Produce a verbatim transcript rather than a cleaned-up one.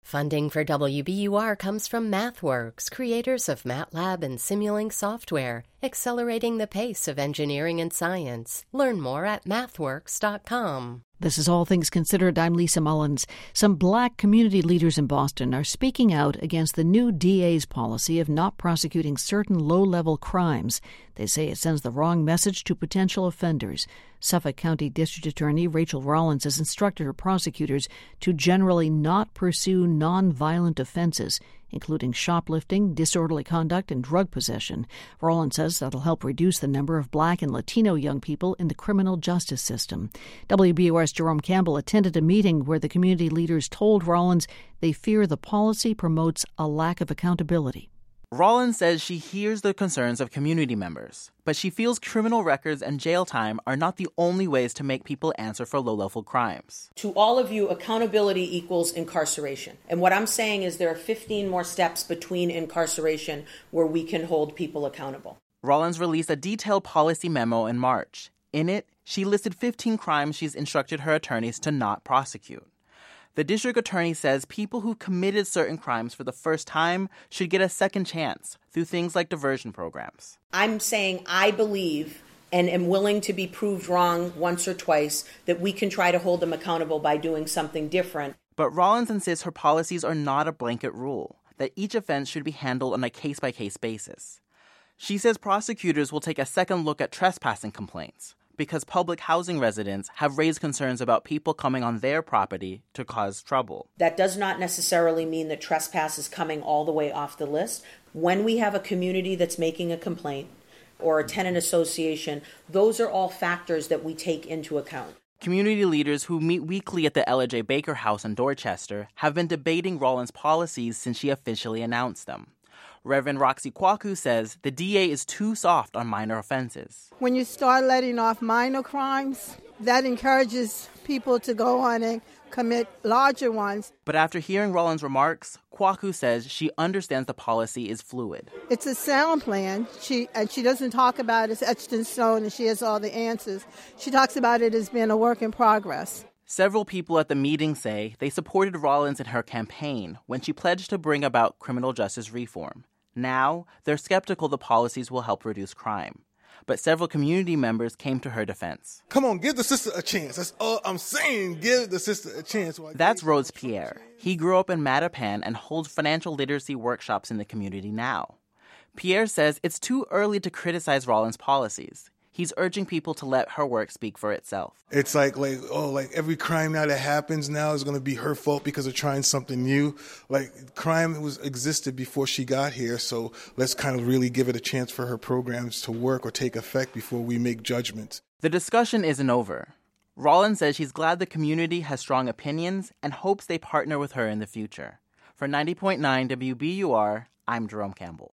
Funding for W B U R comes from MathWorks, creators of MATLAB and Simulink software, accelerating the pace of engineering and science. Learn more at mathworks dot com. This is All Things Considered. I'm Lisa Mullins. Some black community leaders in Boston are speaking out against the new D A's policy of not prosecuting certain low-level crimes. They say it sends the wrong message to potential offenders. Suffolk County District Attorney Rachel Rollins has instructed her prosecutors to generally not pursue non-violent offenses, including shoplifting, disorderly conduct, and drug possession. Rollins says that'll help reduce the number of black and Latino young people in the criminal justice system. W B U R's Jerome Campbell attended a meeting where the community leaders told Rollins they fear the policy promotes a lack of accountability. Rollins says she hears the concerns of community members, but she feels criminal records and jail time are not the only ways to make people answer for low-level crimes. To all of you, accountability equals incarceration. And what I'm saying is there are fifteen more steps between incarceration where we can hold people accountable. Rollins released a detailed policy memo in March. In it, she listed fifteen crimes she's instructed her attorneys to not prosecute. The district attorney says people who committed certain crimes for the first time should get a second chance through things like diversion programs. I'm saying I believe and am willing to be proved wrong once or twice that we can try to hold them accountable by doing something different. But Rollins insists her policies are not a blanket rule, that each offense should be handled on a case-by-case basis. She says prosecutors will take a second look at trespassing complaints, because public housing residents have raised concerns about people coming on their property to cause trouble. That does not necessarily mean that trespass is coming all the way off the list. When we have a community that's making a complaint or a tenant association, those are all factors that we take into account. Community leaders who meet weekly at the Ella J. Baker House in Dorchester have been debating Rollins' policies since she officially announced them. Reverend Roxy Kwaku says the D A is too soft on minor offenses. When you start letting off minor crimes, that encourages people to go on and commit larger ones. But after hearing Rollins' remarks, Kwaku says she understands the policy is fluid. It's a sound plan, she and she doesn't talk about it as etched in stone and she has all the answers. She talks about it as being a work in progress. Several people at the meeting say they supported Rollins in her campaign when she pledged to bring about criminal justice reform. Now, they're skeptical the policies will help reduce crime. But several community members came to her defense. Come on, give the sister a chance. That's all I'm saying. Give the sister a chance. That's Rhodes Pierre. He grew up in Mattapan and holds financial literacy workshops in the community now. Pierre says it's too early to criticize Rollins' policies. He's urging people to let her work speak for itself. It's like, like, oh, like every crime now that happens now is going to be her fault because of trying something new. Like crime was existed before she got here, so let's kind of really give it a chance for her programs to work or take effect before we make judgments. The discussion isn't over. Rollins says she's glad the community has strong opinions and hopes they partner with her in the future. For ninety point nine W B U R, I'm Jerome Campbell.